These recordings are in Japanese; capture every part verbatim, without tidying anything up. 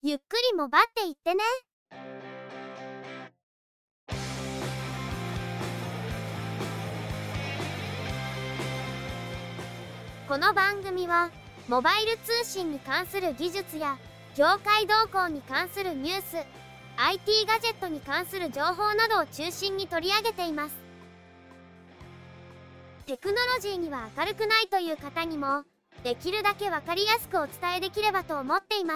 ゆっくりもばっていってね。この番組はモバイル通信に関する技術や業界動向に関するニュース、アイティー ガジェットに関する情報などを中心に取り上げています。テクノロジーには明るくないという方にもできるだけわかりやすくお伝えできればと思っています。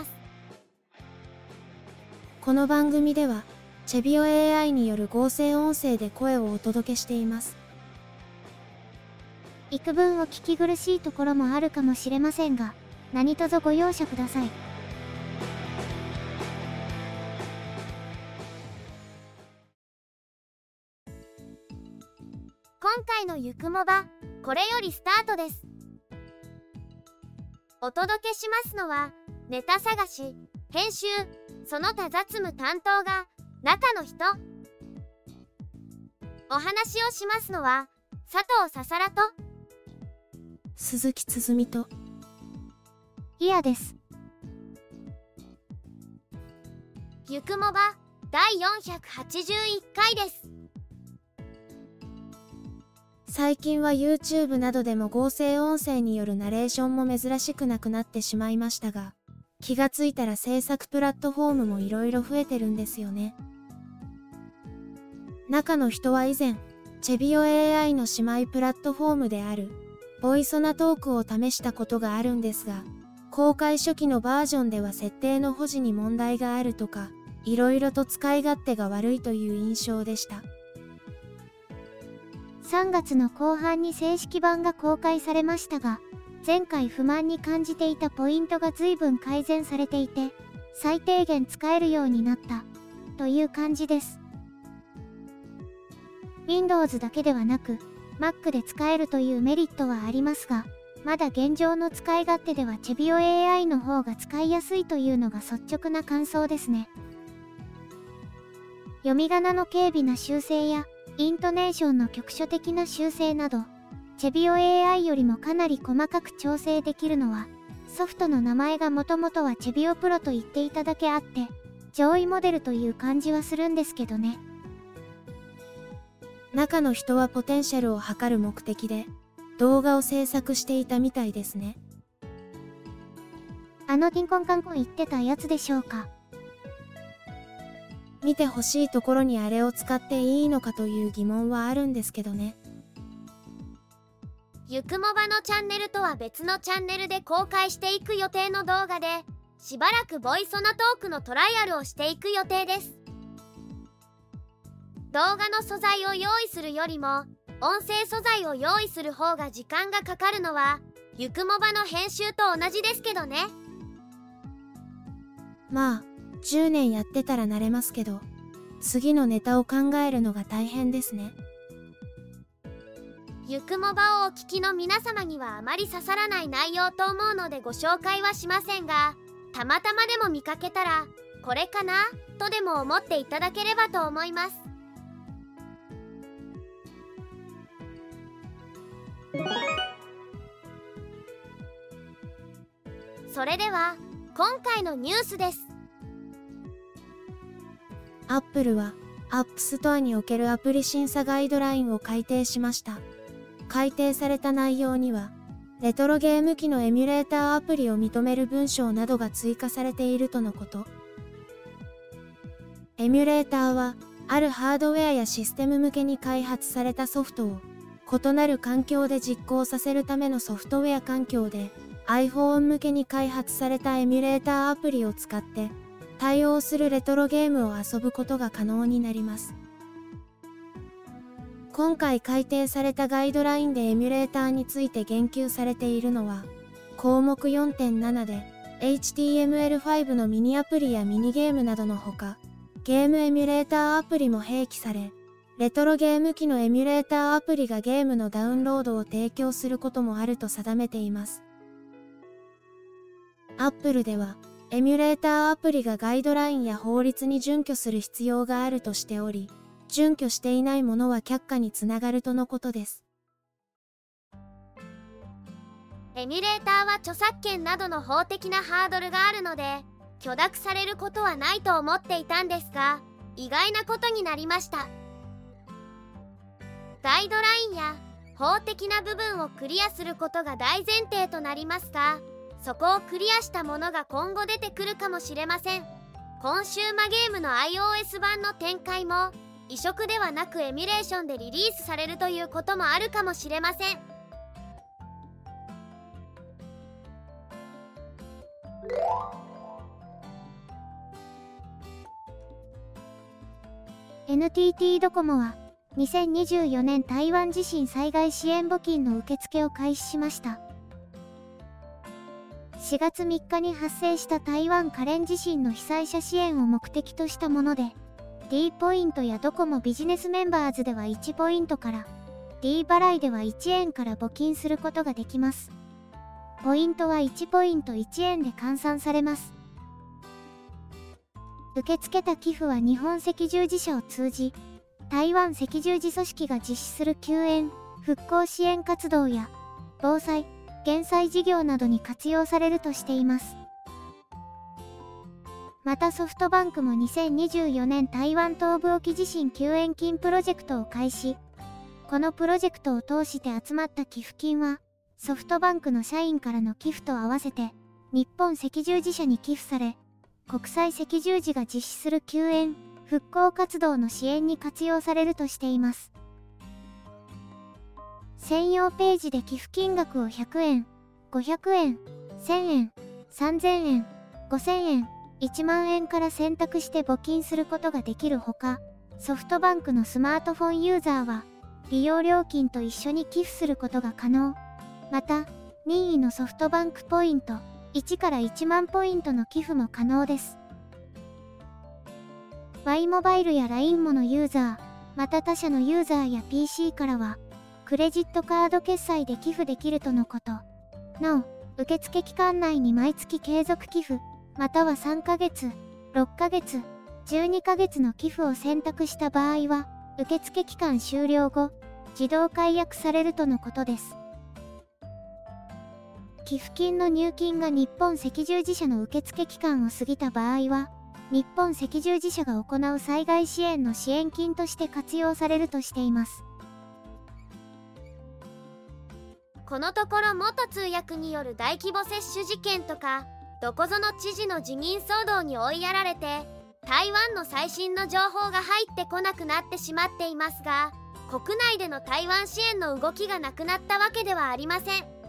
この番組ではチェビオ エーアイ による合成音声で声をお届けしています。 幾分お聞き苦しいところもあるかもしれませんが、何卒ご容赦ください。今回のゆくもば、これよりスタートです。お届けしますのは、ネタ探し、編集、その他雑務担当が中の人。お話をしますのは、佐藤ささらと鈴木つづみといやです。ゆくもばだいよんひゃくはちじゅういっかいです。 最近は YouTube などでも合成音声によるナレーションも珍しくなくなってしまいましたが、気がついたら制作プラットフォームもいろいろ増えてるんですよね。中の人は以前、チェビオ エーアイ の姉妹プラットフォームであるボイソナトークを試したことがあるんですが、公開初期のバージョンでは設定の保持に問題があるとか、いろいろと使い勝手が悪いという印象でした。 さんがつの後半に正式版が公開されましたが、前回不満に感じていたポイントが随分改善されていて、最低限使えるようになったという感じです。Windows だけではなく、Mac で使えるというメリットはありますが、まだ現状の使い勝手ではチェビオ エーアイ の方が使いやすいというのが率直な感想ですね。読み仮名の軽微な修正や、イントネーションの局所的な修正など、チェビオ エーアイ よりもかなり細かく調整できるのは、ソフトの名前がもともとはチェビオプロと言っていただけあって、上位モデルという感じはするんですけどね。 中の人はポテンシャルを測る目的で動画を制作していたみたいですね。 あのキンコンカンコン言ってたやつでしょうか。 見てほしいところにあれを使っていいのかという疑問はあるんですけどね。 ゆくもばのチャンネルとは別のチャンネルで公開していく予定の動画で、しばらくボイソナトークのトライアルをしていく予定です。動画の素材を用意するよりも、音声素材を用意する方が時間がかかるのは、ゆくもばの編集と同じですけどね。 まあ、じゅうねんやってたら慣れますけど、次のネタを考えるのが大変ですね。 ゆくもばをお聞きの皆様にはあまり刺さらない内容と思うのでご紹介はしませんが、たまたまでも見かけたら、これかなとでも思っていただければと思います。それでは、今回のニュースです。 アップルは、アップストアにおけるアプリ審査ガイドラインを改定しました。改定された内容には、レトロゲーム機のエミュレーターアプリを認める文章などが追加されているとのこと。エミュレーターは、あるハードウェアやシステム向けに開発されたソフトを、異なる環境で実行させるためのソフトウェア環境で、iPhone 向けに開発されたエミュレーターアプリを使って、対応するレトロゲームを遊ぶことが可能になります。今回改定されたガイドラインでエミュレーターについて言及されているのは、項目 よんてんなな で エイチティーエムエルファイブ のミニアプリやミニゲームなどのほか、ゲームエミュレーターアプリも併記され、レトロゲーム機のエミュレーターアプリがゲームのダウンロードを提供することもあると定めています。Apple では、エミュレーターアプリがガイドラインや法律に準拠する必要があるとしており、準拠していないものは却下につながるとのことです。 エミュレーターは著作権などの法的なハードルがあるので、 許諾されることはないと思っていたんですが、意外なことになりました。ガイドラインや法的な部分をクリアすることが大前提となりますが、そこをクリアしたものが今後出てくるかもしれません。コンシューマゲームの iOS 版の展開も移植ではなくエミュレーションでリリースされるということもあるかもしれません。 エヌティーティー ドコモはにせんにじゅうよねん台湾地震災害支援募金の受付を開始しました。しがつみっかに発生した台湾花蓮地震の被災者支援を目的としたもので、D ポイントやドコモビジネスメンバーズではいちポイントから、D 払いではいちえんから募金することができます。ポイントはいちポイントいちえんで換算されます。受け付けた寄付は日本赤十字社を通じ、台湾赤十字組織が実施する救援・復興支援活動や防災・減災事業などに活用されるとしています。またソフトバンクもにせんにじゅうよねん台湾東部沖地震救援金プロジェクトを開始。このプロジェクトを通して集まった寄付金は、ソフトバンクの社員からの寄付と合わせて、日本赤十字社に寄付され、国際赤十字が実施する救援・復興活動の支援に活用されるとしています。専用ページで寄付金額をひゃくえん、ごひゃくえん、せんえん、さんぜんえん、ごせんえん、いちまんえんから選択して募金することができるほか、ソフトバンクのスマートフォンユーザーは、利用料金と一緒に寄付することが可能。また、任意のソフトバンクポイント、いちからいちまんポイントの寄付も可能です。Y モバイルや ライン ものユーザー、また他社のユーザーや ピーシー からは、クレジットカード決済で寄付できるとのこと。なお、受付期間内に毎月継続寄付、またはさんかげつ、ろっかげつ、じゅうにかげつの寄付を選択した場合は、受付期間終了後、自動解約されるとのことです。寄付金の入金が日本赤十字社の受付期間を過ぎた場合は、日本赤十字社が行う災害支援の支援金として活用されるとしています。 このところ元通訳による大規模接種事件とか、どこぞの知事の辞任騒動に追いやられて、台湾の最新の情報が入ってこなくなってしまっていますが、国内での台湾支援の動きがなくなったわけではありません。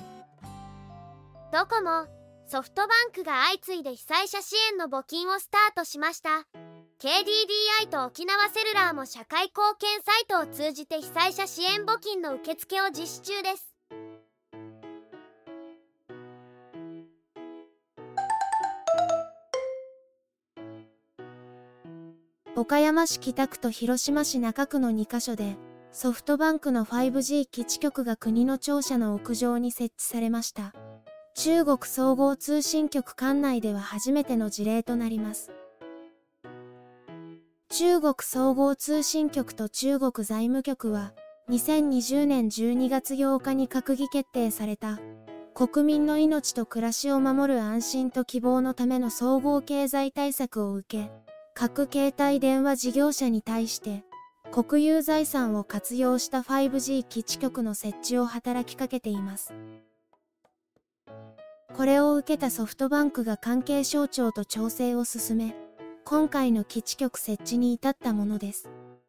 ドコモ、ソフトバンクが相次いで被災者支援の募金をスタートしました。ケーディーディーアイ と沖縄セルラーも社会貢献サイトを通じて被災者支援募金の受付を実施中です。 岡山市北区と広島市中区のにカ所で、ソフトバンクの ファイブジー 基地局が国の庁舎の屋上に設置されました。中国総合通信局管内では初めての事例となります。中国総合通信局と中国財務局は、にせんにじゅうねんじゅうにがつようかに閣議決定された、国民の命と暮らしを守る安心と希望のための総合経済対策を受け、各携帯電話事業者に対して、国有財産を活用した ファイブジー 基地局の設置を働きかけています。これを受けたソフトバンクが関係省庁と調整を進め、今回の基地局設置に至ったものです。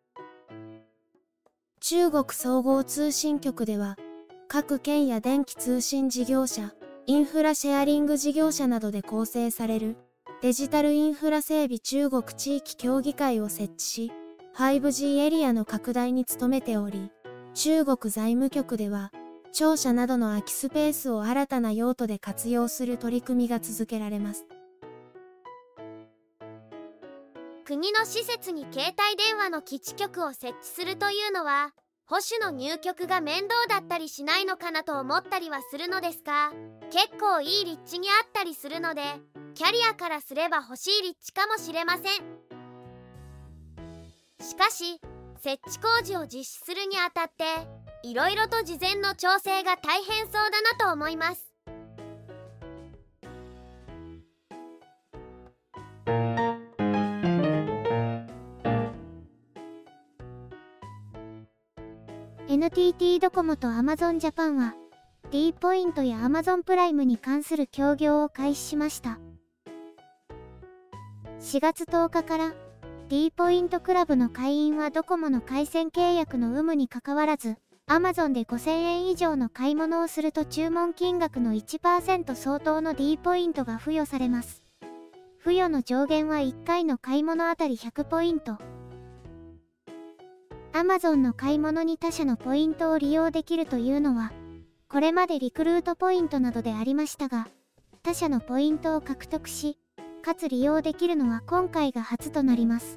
中国総合通信局では、各県や電気通信事業者、インフラシェアリング事業者などで構成されるデジタルインフラ整備中国地域協議会を設置し、ファイブジー エリアの拡大に努めており、中国財務局では、庁舎などの空きスペースを新たな用途で活用する取り組みが続けられます。 国の施設に携帯電話の基地局を設置するというのは、保守の入局が面倒だったりしないのかなと思ったりはするのですが、結構いい立地にあったりするので、キャリアからすれば欲しい立地かもしれません。しかし、設置工事を実施するにあたって、いろいろと事前の調整が大変そうだなと思います。 エヌティーティー ドコモと Amazon Japan は D ポイントや Amazon プライムに関する協業を開始しました。しがつとおかから D ポイントクラブの会員はドコモの回線契約の有無にかかわらず、Amazon でごせんえん以上の買い物をすると注文金額の いちパーセント 相当の D ポイントが付与されます。付与の上限はいっかいの買い物あたりひゃくポイント。Amazon の買い物に他社のポイントを利用できるというのは、これまでリクルートポイントなどでありましたが、他社のポイントを獲得し、かつ利用できるのは今回が初となります。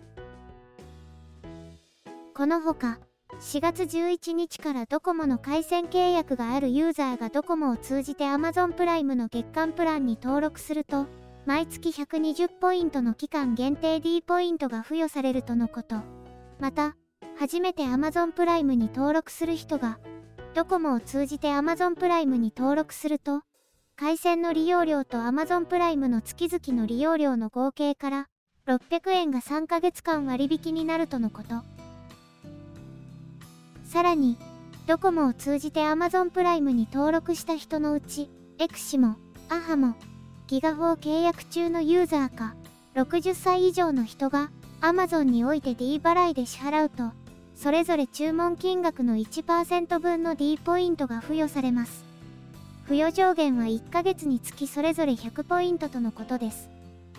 このほか、しがつじゅういちにちからドコモの回線契約があるユーザーがドコモを通じて Amazon プライムの月間プランに登録すると、毎月ひゃくにじゅうポイントの期間限定 D ポイントが付与されるとのこと。また、初めて Amazon プライムに登録する人が、ドコモを通じて Amazon プライムに登録すると、回線の利用料と Amazon プライムの月々の利用料の合計からろっぴゃくえんがさんかげつかん割引になるとのこと。さらに、ドコモを通じて Amazon プライムに登録した人のうち、エクシモ、アハモ、ギガフォー契約中のユーザーか、ろくじゅっさい以上の人が Amazon において D 払いで支払うと、それぞれ注文金額の いちパーセント 分の D ポイントが付与されます。付与上限はいっかげつにつきそれぞれひゃくポイントとのことです。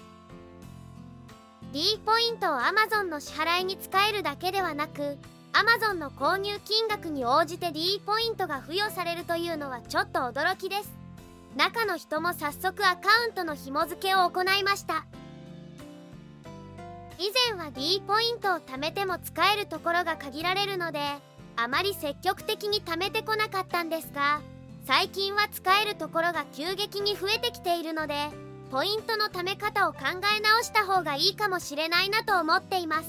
D ポイントを Amazon の支払いに使えるだけではなく、Amazon の購入金額に応じて D ポイントが付与されるというのはちょっと驚きです。中の人も早速アカウントの紐付けを行いました。以前は D ポイントを貯めても使えるところが限られるので、あまり積極的に貯めてこなかったんですが、最近は使えるところが急激に増えてきているので、ポイントの貯め方を考え直した方がいいかもしれないなと思っています。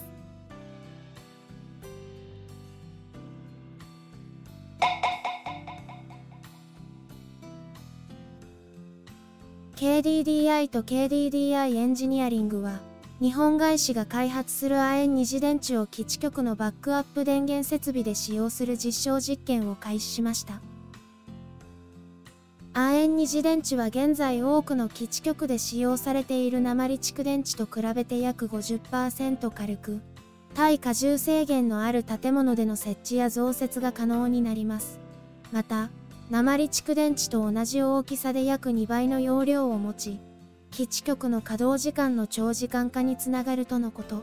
ケーディーディーアイ と ケーディーディーアイ エンジニアリングは、日本外資が開発する亜鉛二次電池を基地局のバックアップ電源設備で使用する実証実験を開始しました。亜鉛二次電池は現在多くの基地局で使用されている鉛蓄電池と比べて約 ごじゅっパーセント 軽く、耐荷重制限のある建物での設置や増設が可能になります。また、鉛蓄電池と同じ大きさで約にばいの容量を持ち、基地局の稼働時間の長時間化につながるとのこと。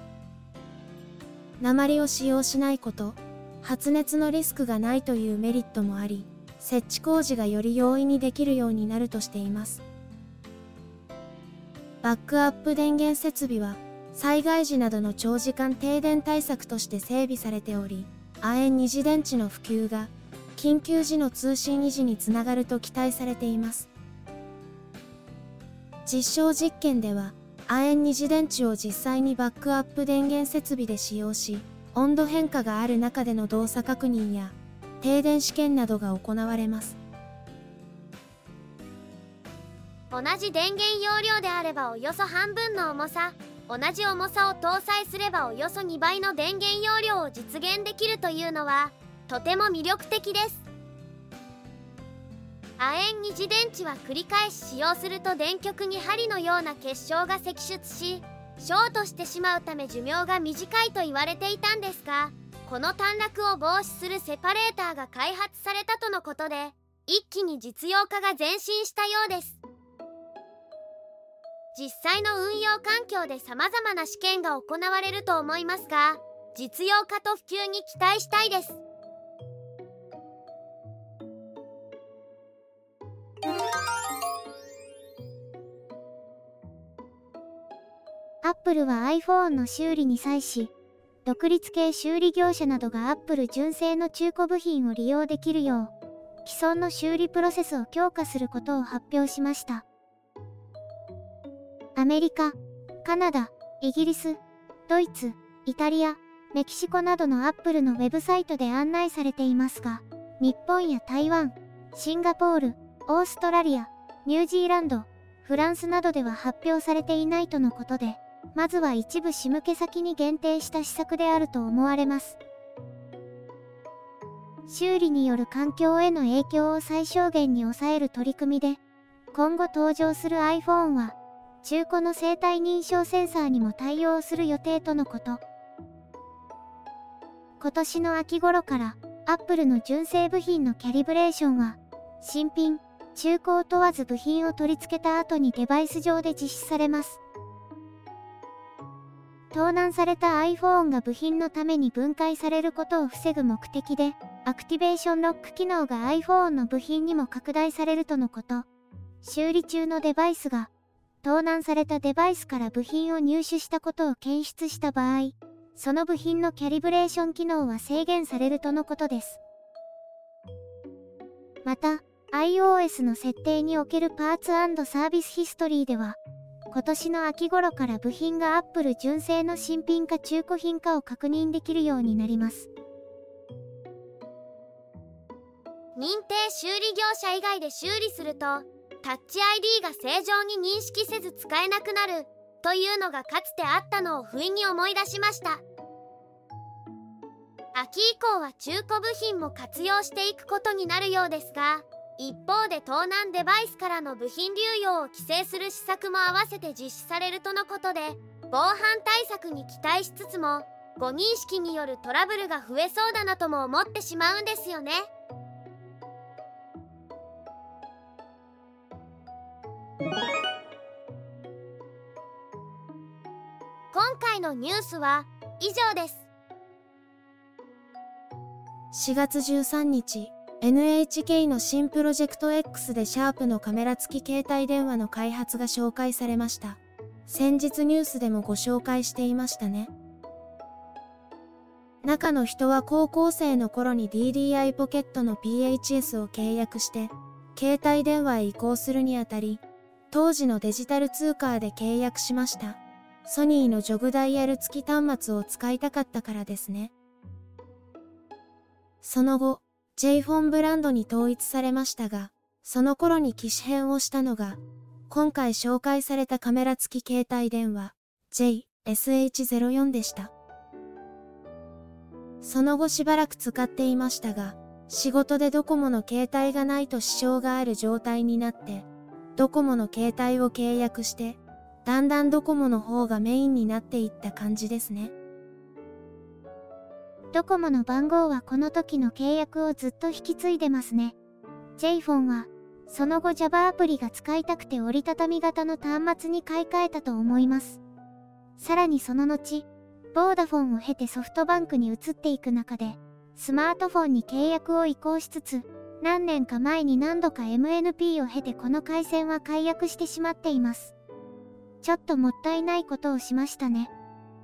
鉛を使用しないこと、発熱のリスクがないというメリットもあり、設置工事がより容易にできるようになるとしています。バックアップ電源設備は、災害時などの長時間停電対策として整備されており、亜鉛二次電池の普及が、緊急時の通信維持につながると期待されています。実証実験では、亜鉛二次電池を実際にバックアップ電源設備で使用し、温度変化がある中での動作確認や、停電試験などが行われます。 同じ電源容量であればおよそ半分の重さ、同じ重さを搭載すればおよそにばいの電源容量を実現できるというのは、とても魅力的です。亜鉛二次電池は繰り返し使用すると電極に針のような結晶が析出し、ショートしてしまうため寿命が短いと言われていたんですが、この短絡を防止するセパレーターが開発されたとのことで、一気に実用化が前進したようです。実際の運用環境で様々な試験が行われると思いますが、実用化と普及に期待したいです。 Apple は iPhone の修理に際し、独立系修理業者などが Apple 純正の中古部品を利用できるよう、既存の修理プロセスを強化することを発表しました。アメリカ、カナダ、イギリス、ドイツ、イタリア、メキシコなどの Apple のウェブサイトで案内されていますが、日本や台湾、シンガポール、オーストラリア、ニュージーランド、フランスなどでは発表されていないとのことで、まずは一部仕向け先に限定した施策であると思われます。 修理による環境への影響を最小限に抑える取り組みで、今後登場する iPhone は、中古の生体認証センサーにも対応する予定とのこと。今年の秋頃から、Apple の純正部品のキャリブレーションは、新品、中古を問わず部品を取り付けた後にデバイス上で実施されます。盗難された iPhone が部品のために分解されることを防ぐ目的で、アクティベーションロック機能が iPhone の部品にも拡大されるとのこと。修理中のデバイスが、盗難されたデバイスから部品を入手したことを検出した場合、その部品のキャリブレーション機能は制限されるとのことです。また、iOS の設定におけるパーツ&サービスヒストリーでは、今年の秋頃から部品が Apple 純正の新品か中古品かを確認できるようになります。 認定修理業者以外で修理すると、タッチ アイディー が正常に認識せず使えなくなるというのがかつてあったのを不意に思い出しました。秋以降は中古部品も活用していくことになるようですが、一方で盗難デバイスからの部品流用を規制する施策も合わせて実施されるとのことで、防犯対策に期待しつつも、誤認識によるトラブルが増えそうだなとも思ってしまうんですよね。今回のニュースは以上です。 しがつじゅうさんにち、エヌエイチケー の新プロジェクト X でシャープのカメラ付き携帯電話の開発が紹介されました。先日ニュースでもご紹介していましたね。中の人は高校生の頃に ディーディーアイ ポケットの ピーエイチエス を契約して、携帯電話へ移行するにあたり、当時のデジタル通貨で契約しました。ソニーのジョグダイヤル付き端末を使いたかったからですね。その後、J フォンブランドに統一されましたが、その頃に機種変をしたのが、今回紹介されたカメラ付き携帯電話 ジェイエスエイチゼロよん でした。その後しばらく使っていましたが、仕事でドコモの携帯がないと支障がある状態になって、ドコモの携帯を契約して、だんだんドコモの方がメインになっていった感じですね。 ドコモの番号はこの時の契約をずっと引き継いでますね。J フォンは、その後 Java アプリが使いたくて折りたたみ型の端末に買い替えたと思います。さらにその後、ボーダフォンを経てソフトバンクに移っていく中で、スマートフォンに契約を移行しつつ、何年か前に何度か エムエヌピー を経てこの回線は解約してしまっています。ちょっともったいないことをしましたね。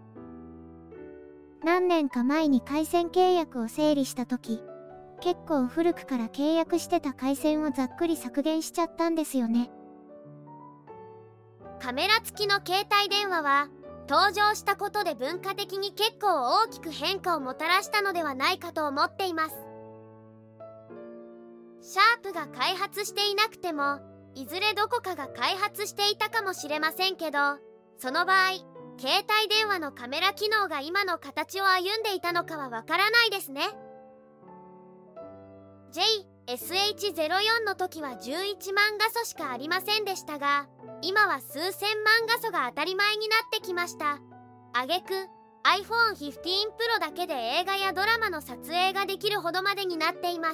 何年か前に回線契約を整理したとき、結構古くから契約してた回線をざっくり削減しちゃったんですよね。 カメラ付きの携帯電話は、登場したことで文化的に結構大きく変化をもたらしたのではないかと思っています。シャープが開発していなくても、いずれどこかが開発していたかもしれませんけど、その場合、携帯電話のカメラ機能が今の形を歩んでいたのかはわからないですね。ジェイエスエイチゼロよん の時はじゅういちまん画素しかありませんでしたが、今は数千万画素が当たり前になってきました。挙句 アイフォンフィフティーンプロ だけで映画やドラマの撮影ができるほどまでになっています。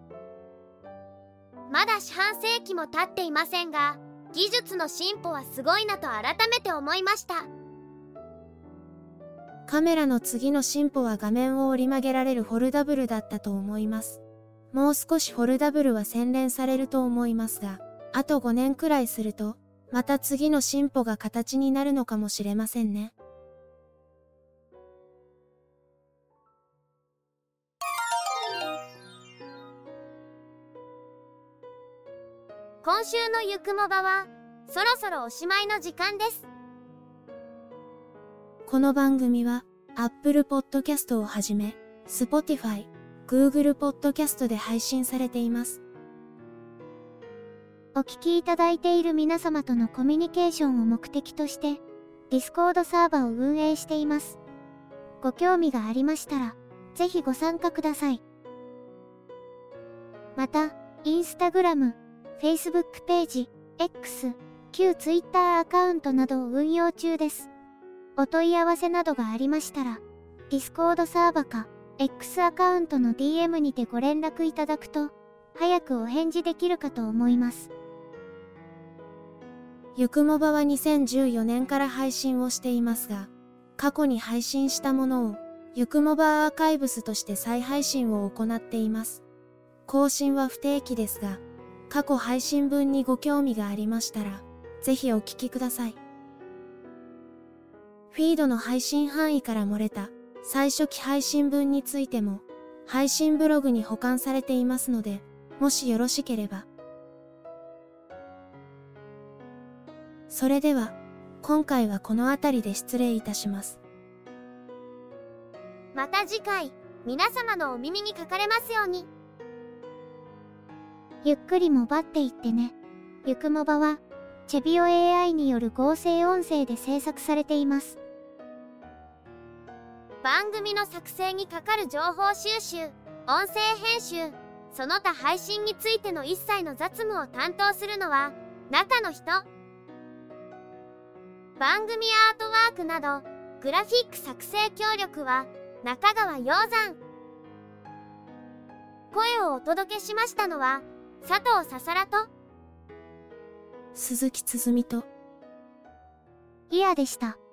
まだ四半世紀も経っていませんが、技術の進歩はすごいなと改めて思いました。 カメラの次の進歩は画面を折り曲げられるフォルダブルだったと思います。もう少しフォルダブルは洗練されると思いますが、あとごねんくらいすると、また次の進歩が形になるのかもしれませんね。 今週のゆくもばは、そろそろおしまいの時間です。 この番組は Apple Podcast をはじめ Spotify、Google Podcast で配信されています。 お聞きいただいている皆様とのコミュニケーションを目的として Discord サーバーを運営しています。ご興味がありましたらぜひご参加ください。 また、インスタグラム、Facebook ページ、X、旧 Twitter アカウントなどを運用中です。お問い合わせなどがありましたら、Discord サーバか、X アカウントの ディーエム にてご連絡いただくと、早くお返事できるかと思います。 ゆくもばはにせんじゅうよねんから配信をしていますが、過去に配信したものを、ゆくもばアーカイブスとして再配信を行っています。更新は不定期ですが、過去配信分にご興味がありましたら、ぜひお聞きください。フィードの配信範囲から漏れた最初期配信分についても、配信ブログに保管されていますので、もしよろしければ。それでは、今回はこの辺りで失礼いたします。 また次回、皆様のお耳にかかれますように。 ゆっくりもばっていってね。ゆくもばは、チェビオ エーアイ による合成音声で制作されています。 番組の作成にかかる情報収集、音声編集、その他配信についての一切の雑務を担当するのは、中の人。番組アートワークなど、グラフィック作成協力は、中川鷹山。声をお届けしましたのは、佐藤ささらと、 鈴木つづみと、 イヤでした。